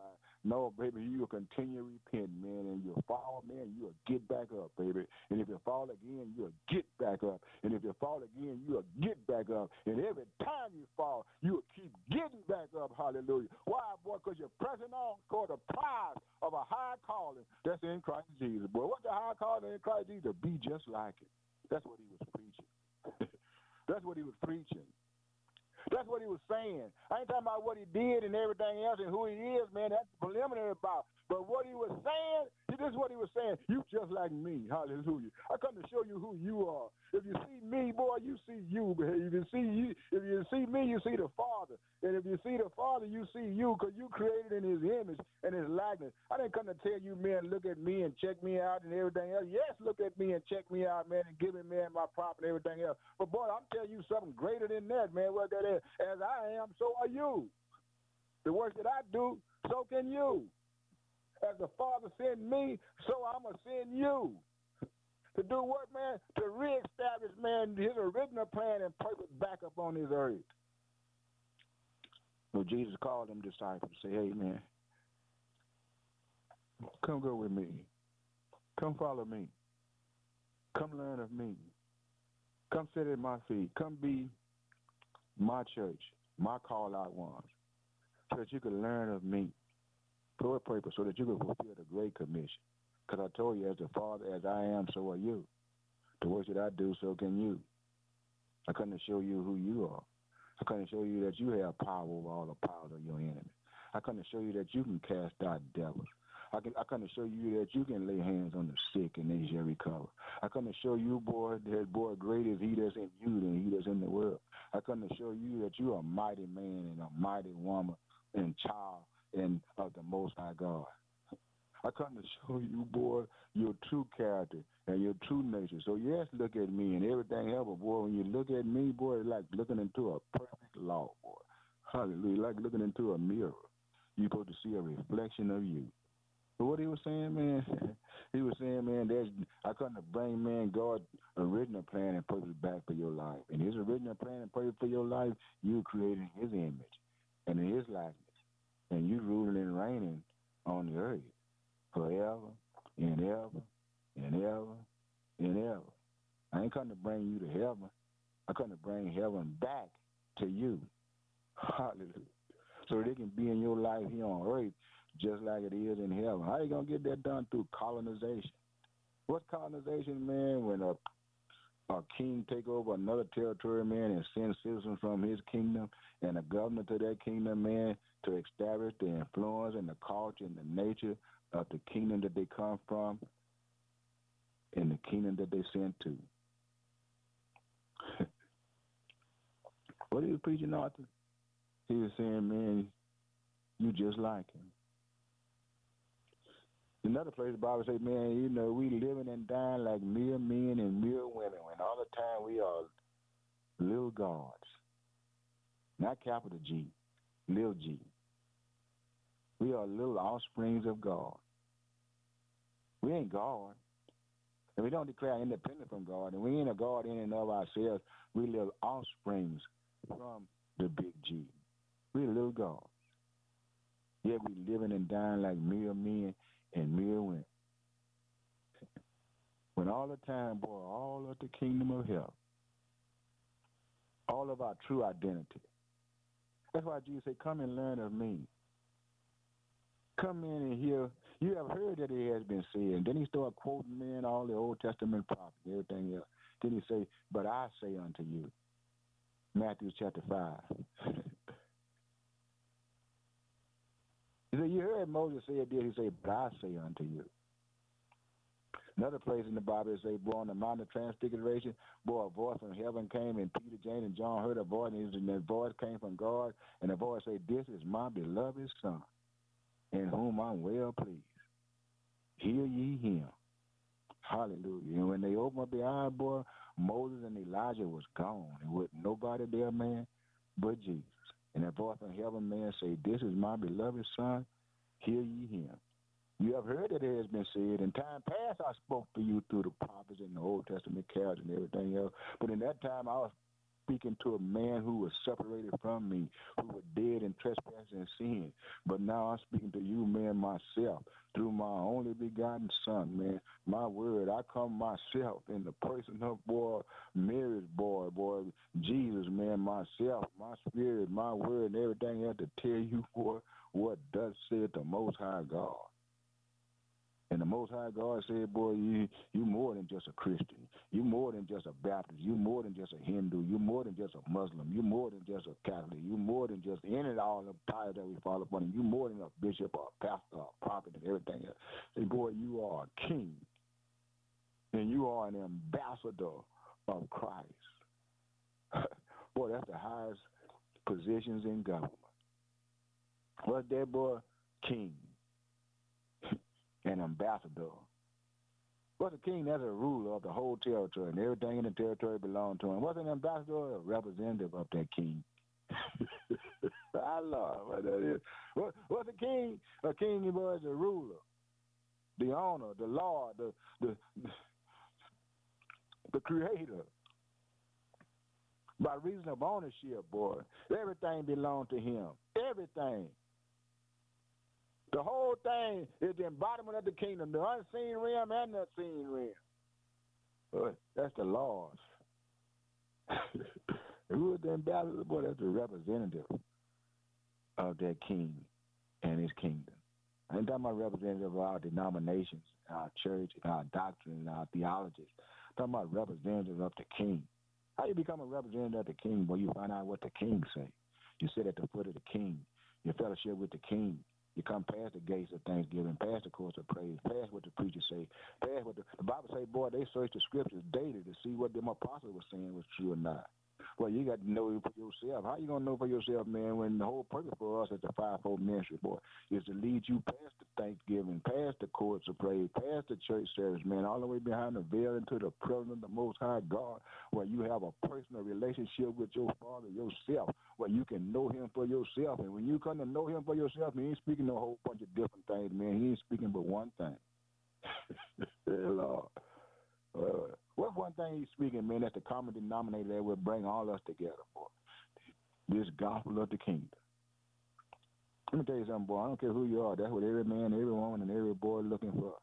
No, baby, you will continue to repent, man, and you'll fall, man, you'll get back up, baby. And if you fall again, you'll get back up. And if you fall again, you'll get back up. And every time you fall, you'll keep getting back up, hallelujah. Why, boy? Because you're pressing on toward the prize of a high calling that's in Christ Jesus, boy. What's the high calling in Christ Jesus? To be just like it. That's what he was preaching. That's what he was preaching. That's what he was saying. I ain't talking about what he did and everything else and who he is, man. That's preliminary about. But what he was saying, this is what he was saying. You just like me. Hallelujah. I come to show you who you are. If you see me, boy, you see you. If you see me, you see the Father. And if you see the Father, you see you, because you created in his image and his likeness. I didn't come to tell you, man, look at me and check me out and everything else. Yes, look at me and check me out, man, and give me, man, my property and everything else. But, boy, I'm telling you something greater than that, man, what that is. As I am, so are you. The work that I do, so can you. As the Father sent me, so I'm going to send you. To do what, man? To reestablish, man, his original plan and purpose back up on this earth. So Jesus called them disciples and say, hey, man, come go with me. Come follow me. Come learn of me. Come sit at my feet. Come be my church, my call-out ones, so that you can learn of me. For a purpose, so that you can fulfill the Great Commission. Because I told you, as the Father, as I am, so are you. The works that I do, so can you. I come to show you who you are. I come to show you that you have power over all the powers of your enemy. I come to show you that you can cast out devils. I come to show you that you can lay hands on the sick and they shall recover. I come to show you, boy, that, boy, great is he that's in you than he that's in the world. I come to show you that you are a mighty man and a mighty woman and child and of the Most High God. I come to show you, boy, your true character and your true nature. So, yes, look at me and everything else, but, boy, when you look at me, boy, it's like looking into a perfect law, boy. Hallelujah, like looking into a mirror. You're supposed to see a reflection of you. But what he was saying, man, he was saying, man, I come to bring, man, God's original plan and purpose back for your life. And his original plan and purpose for your life, you created in his image and in his likeness. And you ruling and reigning on the earth forever and ever and ever and ever. I ain't come to bring you to heaven. I come to bring heaven back to you. Hallelujah. So that it can be in your life here on earth just like it is in heaven. How you going to get that done? Through colonization. What's colonization, man? When a king take over another territory, man, and send citizens from his kingdom and a governor to that kingdom, man, to establish the influence and the culture and the nature of the kingdom that they come from and the kingdom that they sent to. What he was preaching, Arthur? He was saying, man, you just like him. Another place the Bible says, man, you know, we living and dying like mere men and mere women when all the time we are little gods. Not capital G, little g. We are little offsprings of God. We ain't God. And we don't declare independent from God. And we ain't a God in and of ourselves. We little offsprings from the big G. We're little gods. Yet we living and dying like mere men and mere women. When all the time, boy, all of the kingdom of hell, all of our true identity. That's why Jesus said, come and learn of me. Come in and hear. You have heard that it has been said. And then he started quoting, man, all the Old Testament prophets and everything else. Then he say, but I say unto you. Matthew chapter 5. He said, you heard Moses say this. He said, but I say unto you. Another place in the Bible, it say, boy, on the Mount of Transfiguration, boy, a voice from heaven came, and Peter, James, and John heard a voice, and that voice came from God, and the voice said, this is my beloved Son, in whom I'm well pleased. Hear ye him. Hallelujah. And when they opened up their eyes, boy, Moses and Elijah was gone. There wasn't nobody there, man, but Jesus. And that voice from heaven, man, say, this is my beloved Son, hear ye him. You have heard that it has been said, in time past I spoke to you through the prophets and the Old Testament characters and everything else. But in that time I was speaking to a man who was separated from me, who was dead in trespass and sin. But now I'm speaking to you, man, myself, through my only begotten son, man. My word, I come myself in the person of, boy, Mary's boy, Jesus, man, myself, my spirit, my word, and everything I have to tell you, boy, what does say the Most High God. And the Most High God said, boy, you more than just a Christian. You more than just a Baptist. You more than just a Hindu. You more than just a Muslim. You more than just a Catholic. You more than just any and all the titles that we fall upon. You more than a bishop or a pastor or a prophet and everything else. Say, boy, you are a king. And you are an ambassador of Christ. Boy, that's the highest positions in government. What's that, boy? King. An ambassador. What's a king? That's a ruler of the whole territory, and everything in the territory belongs to him. What's an ambassador? A representative of that king. I love what that is. What's a king? A king, boy, is a ruler, the owner, the Lord, the creator. By reason of ownership, boy, everything belongs to him. Everything. The whole thing is the embodiment of the kingdom, the unseen realm and the seen realm. But that's the Lord's. Who is the ambassador? Boy, that's the representative of that king and his kingdom. I ain't talking about representative of our denominations, our church, our doctrine, and our theologies. I'm talking about representative of the king. How you become a representative of the king? Well, you find out what the king say. You sit at the foot of the king. You fellowship with the king. You come past the gates of thanksgiving, past the courts of praise, past what the preachers say, past what the Bible say, boy, they search the scriptures daily to see what them apostles were saying was true or not. Well, you got to know for yourself. How you going to know for yourself, man, when the whole purpose for us as the fivefold ministry, boy, is to lead you past the thanksgiving, past the courts of praise, past the church service, man, all the way behind the veil into the presence of the Most High God, where you have a personal relationship with your Father yourself, where you can know him for yourself. And when you come to know him for yourself, he ain't speaking a whole bunch of different things, man. He ain't speaking but one thing. Lord. What's one thing he's speaking, man, that's the common denominator that will bring all us together for? This gospel of the kingdom. Let me tell you something, boy. I don't care who you are. That's what every man, every woman, and every boy is looking for.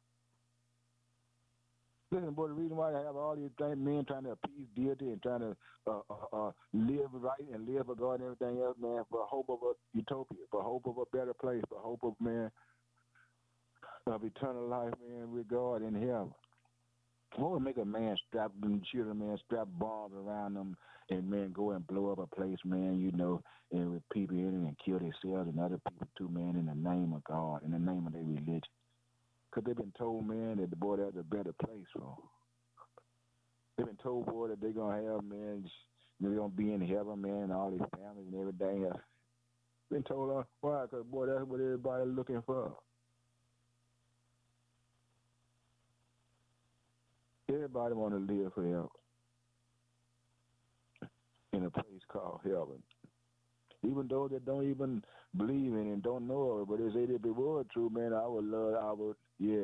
Listen, boy, the reason why I have all these men trying to appease deity and trying to live right and live for God and everything else, man, for hope of a utopia, for hope of a better place, for hope of, man, of eternal life, man, with God in heaven. What would make a man strap them children, man, strap bombs around them and, man, go and blow up a place, man, you know, and with people in it and kill themselves and other people too, man, in the name of God, in the name of their religion? Because they've been told, man, that, boy, that's a better place for them. They've been told, boy, that they're going to have, man, they're going to be in heaven, man, and all these families and everything else. Been told, why? Because, boy, that's what everybody's looking for. Everybody want to live forever in a place called heaven. Even those that don't even believe in it and don't know it, but they say if it was true, man, yeah.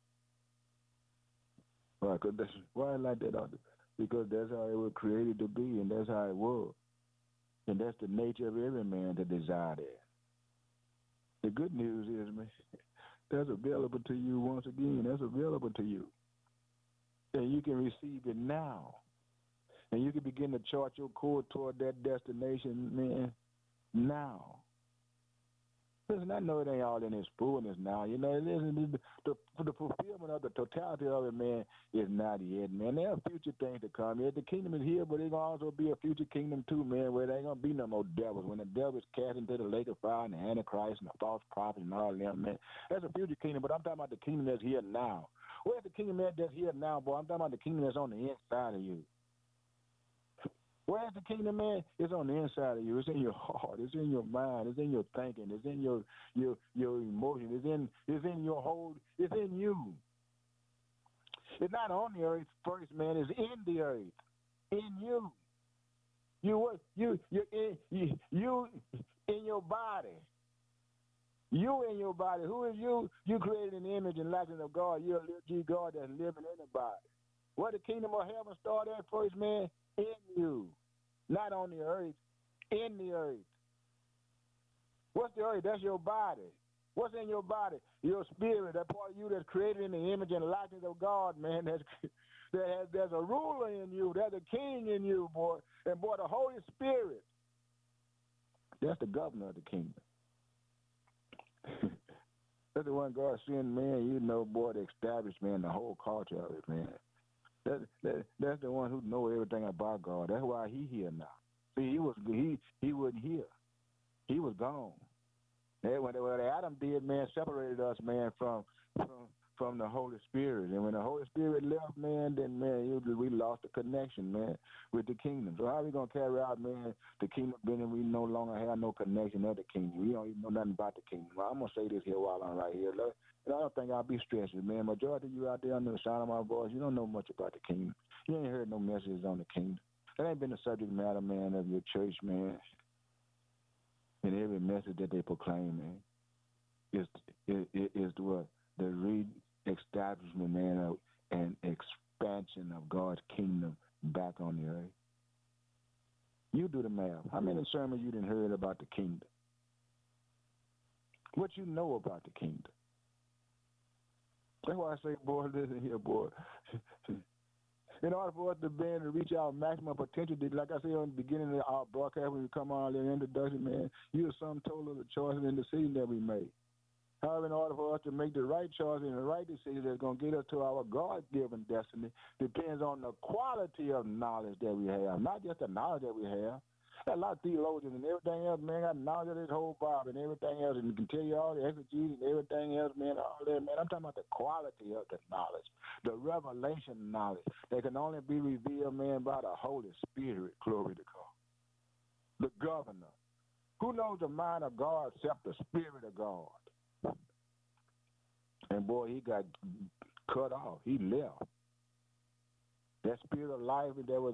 Why? Why like that? Because that's how it was created to be, and that's how it was. And that's the nature of every man to desire that. The good news is, man, that's available to you once again. That's available to you. And you can receive it now. And you can begin to chart your course toward that destination, man, now. Listen, I know it ain't all in its fullness now. You know, listen, the fulfillment of the totality of it, man, is not yet, man. There are future things to come. Yeah, the kingdom is here, but there's going to also be a future kingdom too, man, where there ain't going to be no more devils. When the devil is cast into the lake of fire and the Antichrist and the false prophet and all them, man, that's a future kingdom, but I'm talking about the kingdom that's here now. Where's the kingdom that's here now, boy? I'm talking about the kingdom that's on the inside of you. Where's the kingdom, man? It's on the inside of you. It's in your heart. It's in your mind. It's in your thinking. It's in your emotion. It's in your whole. It's in you. It's not on the earth first, man. It's in the earth, in you. You in your body. You in your body. Who is you? You created in the image and likeness of God. You're a little G God that's living in the body. Where the kingdom of heaven started at first, man? In you. Not on the earth, in the earth. What's the earth? That's your body. What's in your body? Your spirit, that part of you that's created in the image and likeness of God, man. There's a ruler in you. There's a king in you, boy. And, boy, the Holy Spirit, that's the governor of the kingdom. That's the one God sent, man, you know, boy, to establish, man, the whole culture of it, man. That's the one who know everything about God. That's why he here now. See, he wasn't here. He was gone. What Adam did, man, separated us, man, from the Holy Spirit. And when the Holy Spirit left, man, then, man, we lost the connection, man, with the kingdom. So how are we going to carry out, man, the kingdom being we no longer have no connection of the kingdom? We don't even know nothing about the kingdom. Well, I'm going to say this here while I'm right here. Look, and I don't think I'll be stressing, man. Majority of you out there under the sound of my voice, you don't know much about the kingdom. You ain't heard no messages on the kingdom. That ain't been the subject matter, man, of your church, man. And every message that they proclaim, man, is what? The re-establishment, man, of and expansion of God's kingdom back on the earth. You do the math. How many sermons you done heard about the kingdom? What you know about the kingdom? That's why I say, boy, listen here, boy. In order for us to be able to reach our maximum potential, like I said on the beginning of our broadcast when we come on in the introduction, man, you are sum total of the choices and decisions that we made. However, in order for us to make the right choice and the right decision that's going to get us to our God-given destiny depends on the quality of knowledge that we have, not just the knowledge that we have. A lot of theologians and everything else, man, got knowledge of this whole Bible and everything else, and can tell you all the exegesis and everything else, man, all that, man. I'm talking about the quality of the knowledge, the revelation knowledge that can only be revealed, man, by the Holy Spirit, glory to God. The governor. Who knows the mind of God except the Spirit of God? And, boy, he got cut off. He left. That spirit of life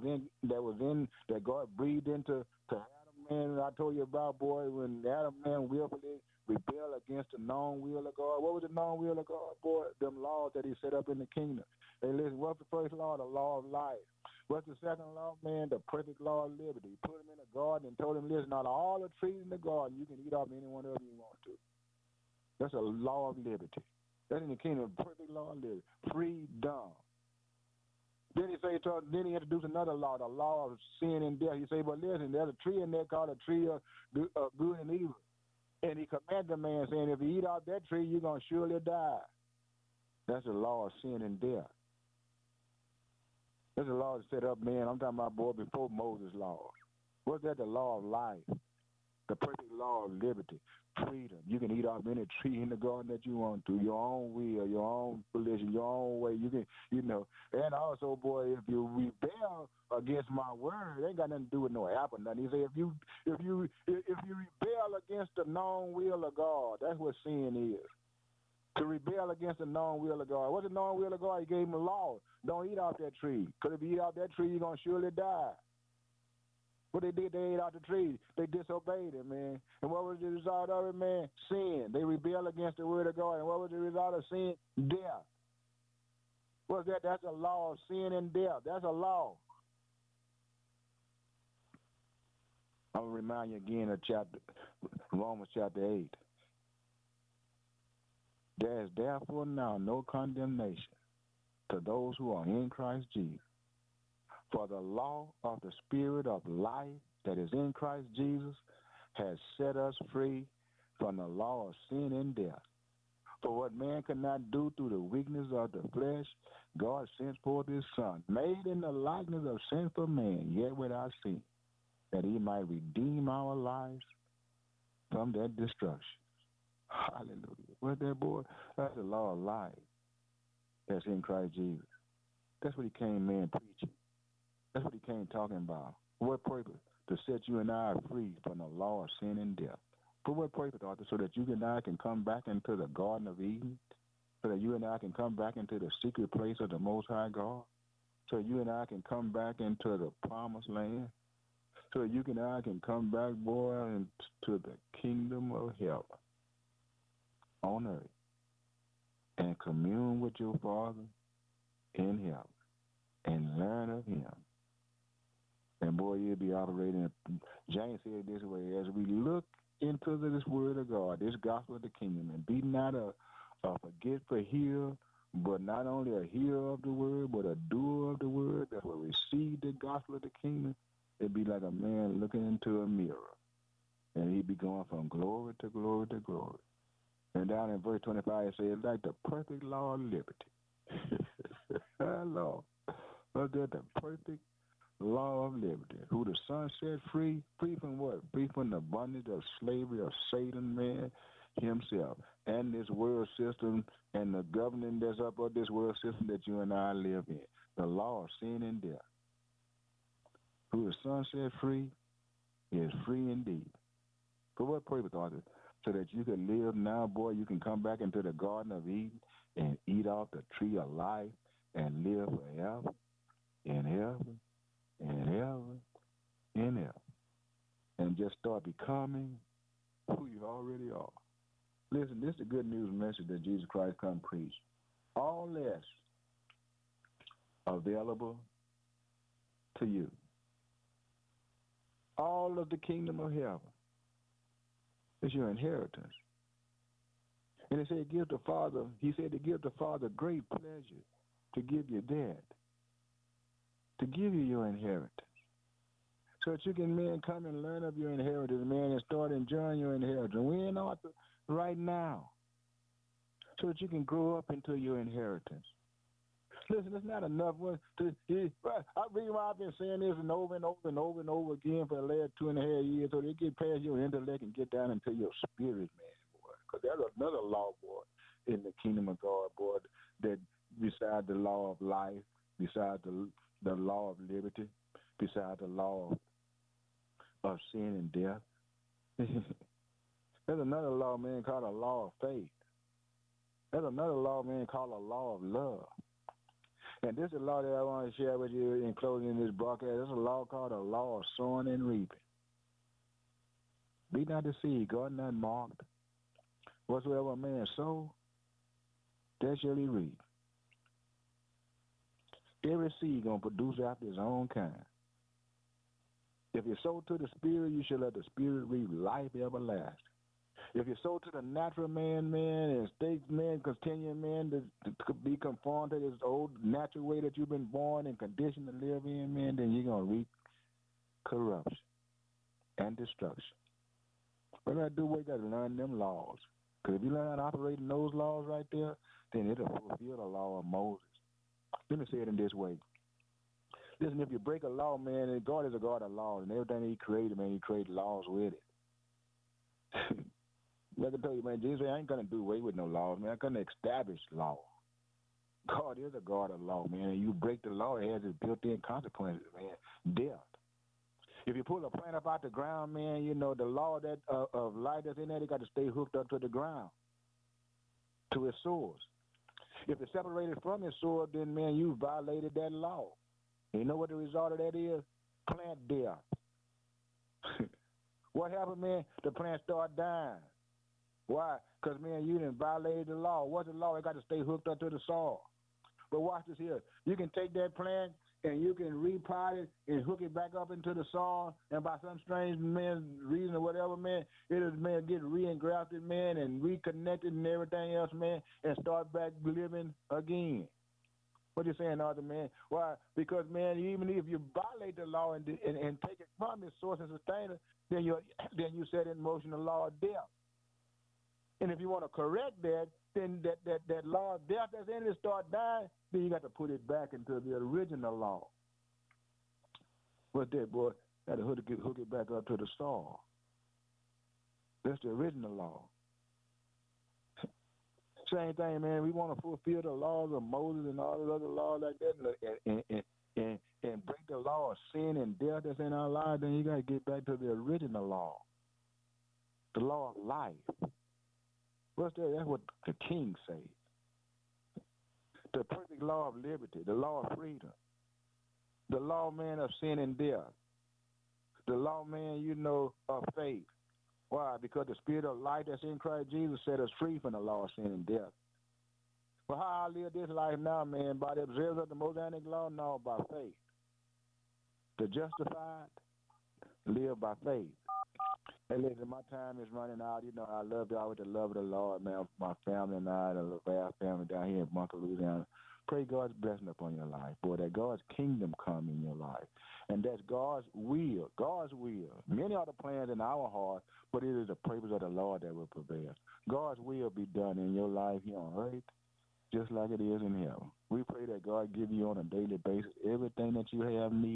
that God breathed into Adam, man, I told you about, boy, when Adam, man, willfully rebelled against the known will of God. What was the known will of God, boy? Them laws that he set up in the kingdom. Hey, listen, what's the first law? The law of life. What's the second law, man? The perfect law of liberty. He put him in a garden and told him, listen, out of all the trees in the garden, you can eat off any one of them you want to. That's a law of liberty. That's in the kingdom, perfect law of liberty. Freedom. Then he introduced another law, the law of sin and death. He said, but listen, there's a tree in there called a tree of good and evil. And he commanded the man, saying, if you eat off that tree, you're going to surely die. That's the law of sin and death. That's the law that set up, man, I'm talking about, boy, before Moses' law. What's that? The law of life. The perfect law of liberty, freedom. You can eat off any tree in the garden that you want to, your own will, your own volition, your own way. You can, you know. And also, boy, if you rebel against my word, it ain't got nothing to do with no apple, nothing. He said, if you rebel against the known will of God, that's what sin is. To rebel against the known will of God. What's the known will of God? He gave him a law. Don't eat off that tree. Because if you eat off that tree, you're going to surely die. What they did, they ate out the tree. They disobeyed it, man. And what was the result of it, man? Sin. They rebelled against the word of God. And what was the result of sin? Death. What's that? That's a law of sin and death. That's a law. I'm going to remind you again of Romans chapter 8. There is therefore now no condemnation to those who are in Christ Jesus. For the law of the Spirit of life that is in Christ Jesus has set us free from the law of sin and death. For what man could not do through the weakness of the flesh, God sent forth his Son, made in the likeness of sinful man, yet without sin, that he might redeem our lives from that destruction. Hallelujah. What's that, boy? That's the law of life that's in Christ Jesus. That's what he came, man, preaching. That's what he came talking about. For what purpose? To set you and I free from the law of sin and death. For what purpose, Arthur? So that you and I can come back into the Garden of Eden? So that you and I can come back into the secret place of the Most High God? So you and I can come back into the promised land? So you and I can come back, boy, into the kingdom of heaven on earth and commune with your Father in heaven and learn of him. And boy, boy, you'll be operating. James said it this way: as we look into this word of God, this gospel of the kingdom, and be not a forgetful hearer, but not only a hearer of the word, but a doer of the word that will receive the gospel of the kingdom. It'd be like a man looking into a mirror, and he'd be going from glory to glory to glory. And down in verse 25, it says, like the perfect law of liberty. Lord, but they're the perfect law of liberty, who the Son set free. Free from what? Free from the bondage of slavery of Satan, man, himself, and this world system and the governing that's up of this world system that you and I live in. The law of sin and death. Who the Son set free is free indeed. For what purpose, Arthur? So that you can live now, boy, you can come back into the Garden of Eden and eat off the tree of life and live forever and ever and ever and ever. And just start becoming who you already are. Listen, this is the good news message that Jesus Christ come preach. All this available to you. All of the kingdom of heaven is your inheritance. And it said, give the Father, he said to give the Father great pleasure to give you that, to give you your inheritance. So that you can, man, come and learn of your inheritance, man, and start enjoying your inheritance. We're in Arthur right now. So that you can grow up into your inheritance. Listen, it's not enough. The reason why I've been saying this and over and over and over and over again for the last 2.5 years, so they get past your intellect and get down into your spirit, man, boy. Because there's another law, boy, in the kingdom of God, boy, that beside the law of life, beside the law of liberty, beside the law of sin and death, there's another law, man, called a law of faith. There's another law, man, called a law of love. And this is a law that I want to share with you in closing this broadcast. There's a law called a law of sowing and reaping. Be not deceived, God not mocked. Whatsoever a man sow, that shall he reap. Every seed going to produce after his own kind. If you sow to the Spirit, you shall let the Spirit reap life everlasting. If you sow to the natural man, and stay, man, continuing, man, to be conformed to this old natural way that you've been born and conditioned to live in, man, then you're going to reap corruption and destruction. What do I do? We got to learn them laws. Because if you learn how to operate in those laws right there, then it'll fulfill the law of Moses. Let me say it in this way. Listen, if you break a law, man, and God is a God of laws, and everything he created, man, he created laws with it. I can tell you, man, Jesus said, I ain't going to do away with no laws, man. I'm going to establish law. God is a God of law, man. And you break the law, it has its built-in consequences, man. Death. If you pull a plant up out the ground, man, you know, the law that of life that's in there, they got to stay hooked up to the ground, to its source. If it's separated from its source, then, man, you violated that law. And you know what the result of that is? Plant death. What happened, man? The plant start dying. Why? Because, man, you didn't violate the law. What's the law? It got to stay hooked up to the soil. But watch this here. You can take that plant and you can repot it and hook it back up into the soil, and by some strange, man, reason or whatever, man, it'll, man, get re-engrafted, man, and reconnected and everything else, man, and start back living again. What you saying, Arthur, man? Why? Because, man, even if you violate the law and take it from its source and sustainer, then you set in motion the law of death. And if you want to correct that, then that law of death that's in it start dying, then you got to put it back into the original law. What's that, boy? Got to hook it back up to the soil. That's the original law. Same thing, man. We want to fulfill the laws of Moses and all the other laws like that and break the law of sin and death that's in our lives, then you got to get back to the original law, the law of life. What's that? That's what the king says. The perfect law of liberty, the law of freedom, the law, man, of sin and death, the law, man, you know, of faith. Why? Because the spirit of life that's in Christ Jesus set us free from the law of sin and death. But how I live this life now, man, by the observance of the Mosaic law? No, by faith. The justified live by faith. Hey, listen, my time is running out. You know, I love y'all with the love of the Lord, man. My family and I, the Laval family down here in Bunker, Louisiana. Pray God's blessing upon your life, boy, that God's kingdom come in your life. And that's God's will. God's will. Many are the plans in our heart, but it is the purpose of the Lord that will prevail. God's will be done in your life here on earth, just like it is in heaven. We pray that God give you on a daily basis everything that you have need.